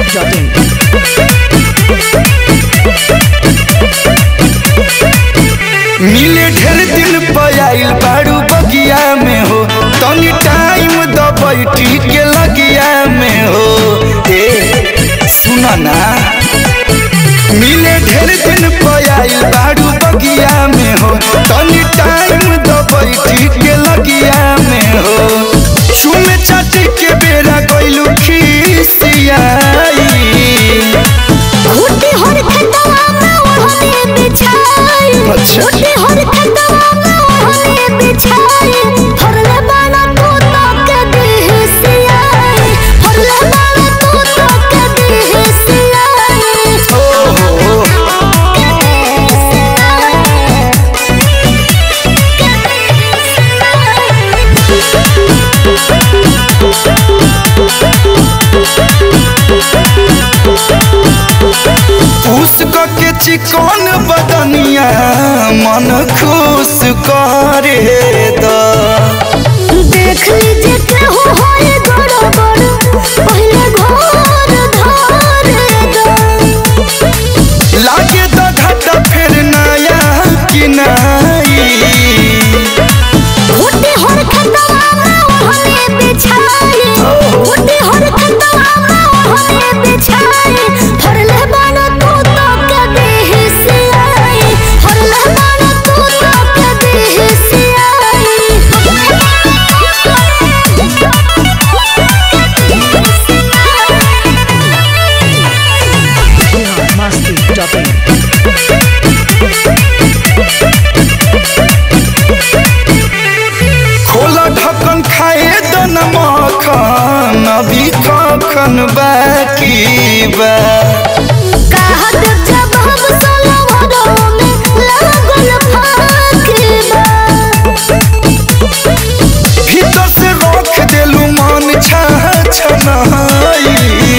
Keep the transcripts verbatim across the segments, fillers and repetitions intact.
Dot in. मिले ढेर दिन पयाइल बारू बगिया में हो, तनी टाइम द बैठी के लगिया में हो। ए सुना ना, मिले ढेर दिन पयाइल बारू बगिया में हो, तनी टाइम द बैठी के लगिया में हो। चुमे चाटी के बेरा गइलू खिसियाई, घुटी हर खतवा में ओढ़ने बिछाई, अच्छा। घुटी हर खतवा में ओढ़ने बिछाई, फरले बाना तू तो के दिहसियाई, फरले बाना तू तो के दिहसियाई। ओ हो पूस के चिकन बदनिया मन खुश करे द। देख लीजिए केहू होए गड़बड़, पहिले घर धारे दो। लागे तो घाटा फिर नया किनाई, घुटी हर खतवा में ओढ़ने बिछाई, घुटी हर खतवा में ओढ़ने बिछाई, फरले बाना तू तो के दिहसियाई, फरले बाना तू तो के दिहसियाई। मस्ती डॉट इन। खोला ढक्कन खाए तो न मखन, अभी कखन बाकी बा। कहत जब हम सलवरों में लागल फाकिबा, भीतर से रख देलू मन छा छनाई,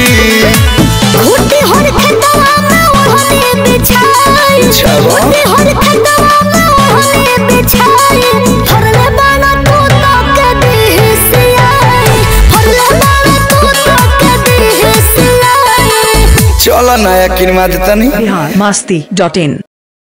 घुटी हर खतवा में ओढ़ने बिछाई, छवा। घुटी हर खतवा में ओढ़ने बिछाई, फरले बाना तू तो के दिहसियाई, फरले बाना तू तो के दिहसियाई। चल नया किनवा देता नहीं। बिहार मस्ती डॉट इन।